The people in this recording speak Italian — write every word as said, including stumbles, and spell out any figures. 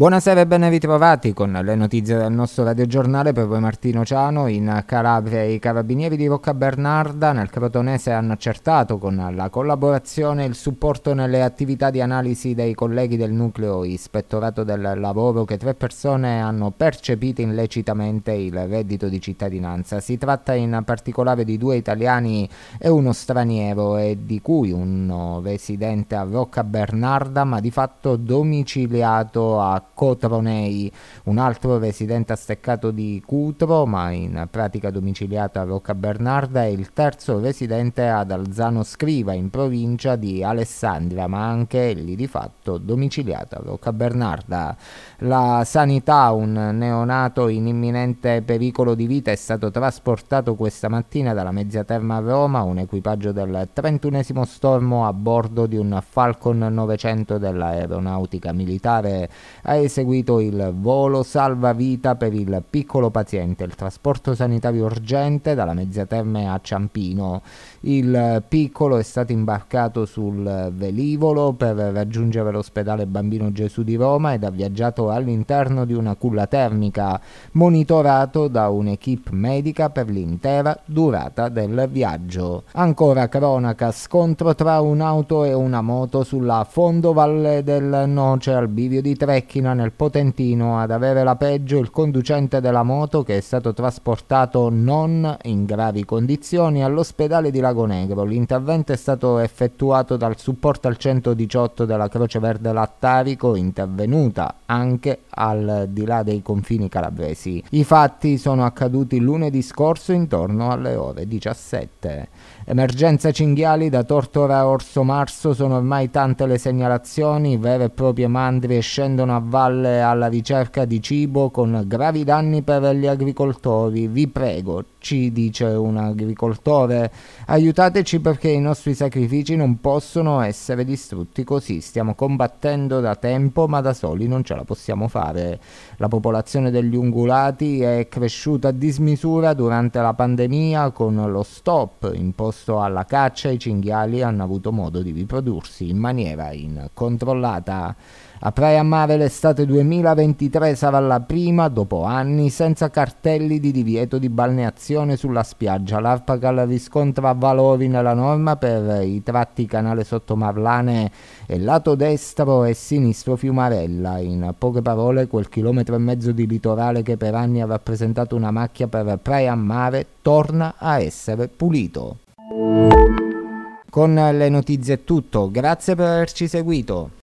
Buonasera e ben ritrovati con le notizie del nostro radiogiornale per voi Martino Ciano. In Calabria i carabinieri di Roccabernarda nel Crotonese hanno accertato con la collaborazione e il supporto nelle attività di analisi dei colleghi del nucleo ispettorato del lavoro che tre persone hanno percepito illecitamente il reddito di cittadinanza. Si tratta in particolare di due italiani e uno straniero, e di cui uno residente a Roccabernarda ma di fatto domiciliato a Cotronei, un altro residente a Steccato di Cutro ma in pratica domiciliato a Roccabernarda, e il terzo residente ad Alzano Scriva in provincia di Alessandria, ma anche egli di fatto domiciliato a Roccabernarda. La sanità: un neonato in imminente pericolo di vita è stato trasportato questa mattina dalla Mezzaterma a Roma. Un equipaggio del trentunesimo Stormo a bordo di un Falcon novecento dell'Aeronautica Militare ha eseguito il volo salvavita per il piccolo paziente, il trasporto sanitario urgente dalla Mezzaterme a Ciampino. Il piccolo è stato imbarcato sul velivolo per raggiungere l'ospedale Bambino Gesù di Roma ed ha viaggiato all'interno di una culla termica, monitorato da un'equipe medica per l'intera durata del viaggio. Ancora cronaca: scontro tra un'auto e una moto sulla fondovalle del Noce al bivio di Trecchina nel Potentino. Ad avere la peggio il conducente della moto, che è stato trasportato non in gravi condizioni all'ospedale di Lago Negro. L'intervento è stato effettuato dal supporto al centodiciotto della Croce Verde Lattarico, intervenuta anche al di là dei confini calabresi. I fatti sono accaduti lunedì scorso intorno alle ore diciassette. Emergenza cinghiali: da Tortora a Orso Marso sono ormai tante le segnalazioni. Vere e proprie mandrie scendono a valle alla ricerca di cibo, con gravi danni per gli agricoltori. Vi prego, ci dice un agricoltore, aiutateci perché i nostri sacrifici non possono essere distrutti così. Stiamo combattendo da tempo ma da soli non ce la possiamo fare. La popolazione degli ungulati è cresciuta a dismisura durante la pandemia. Con lo stop imposto alla caccia, i cinghiali hanno avuto modo di riprodursi in maniera incontrollata. A Praia a Mare l'estate duemilaventitré sarà la prima, dopo anni, senza cartelli di divieto di balneazione sulla spiaggia. L'Arpacal riscontra valori nella norma per i tratti canale Sottomarlane e lato destro e sinistro Fiumarella. In poche parole, quel chilometro e mezzo di litorale che per anni ha rappresentato una macchia per Praia a Mare torna a essere pulito. Con le notizie è tutto, grazie per averci seguito.